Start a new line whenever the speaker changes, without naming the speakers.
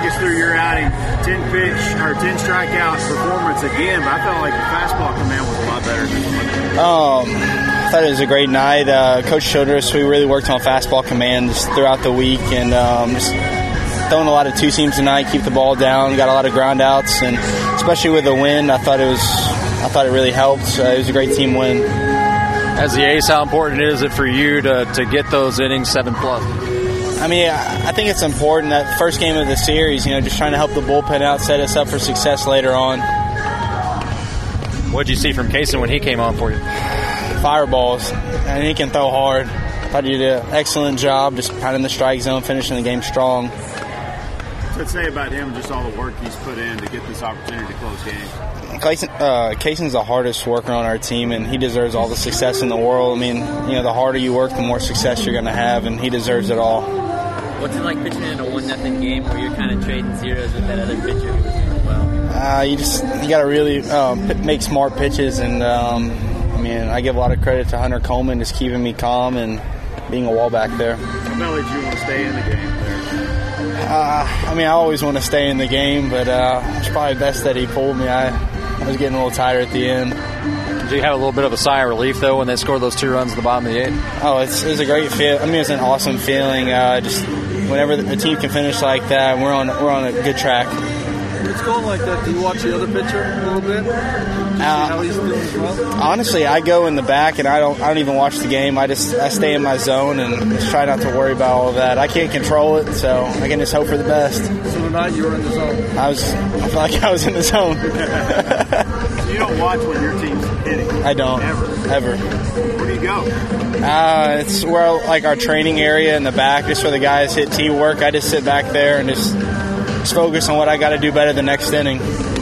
take us through your outing. 10 strikeout performance again, but I felt like the fastball command was a lot better.
I thought it was a great night. Coach showed us we really worked on fastball command just throughout the week, and just throwing a lot of two seams tonight, keep the ball down, got a lot of ground outs, and especially with the wind, I thought it really helped. It was a great team win.
As the ace, how important is it for you to get those innings 7+?
I mean, I think it's important that first game of the series, just trying to help the bullpen out, set us up for success later on.
What did you see from Kaysen when he came on for you?
Fireballs, and he can throw hard. I thought he did an excellent job just pounding the strike zone, finishing the game strong.
What's to say about him, just all the work he's put in to get this opportunity to close games?
Kaysen's the hardest worker on our team, and he deserves all the success in the world. I mean, the harder you work, the more success you're going to have, and he deserves it all.
What's it like pitching in a 1-0 game where you're kind of trading zeros with that other pitcher who's doing well?
You got to really make smart pitches, and I give a lot of credit to Hunter Coleman just keeping me calm and being a wall back there.
How badly do you want to stay in the game there?
I always want to stay in the game, but it's probably best that he pulled me. I was getting a little tired at the end.
Did you have a little bit of a sigh of relief, though, when they scored those 2 runs at the bottom of the 8th?
Oh, it was a great feel. It's an awesome feeling. Just whenever a team can finish like that, we're on a good track.
When it's going like that, do you watch the other pitcher a little bit? See how he's doing as well?
Honestly, I go in the back and I don't even watch the game. I stay in my zone and just try not to worry about all of that. I can't control it, so I can just hope for the best.
So tonight you were in the zone.
I felt like I was in the zone.
You don't watch when your team's hitting?
I don't. Ever.
Where do you go?
It's where our training area in the back, just where the guys hit tee work. I just sit back there and just focus on what I got to do better the next inning.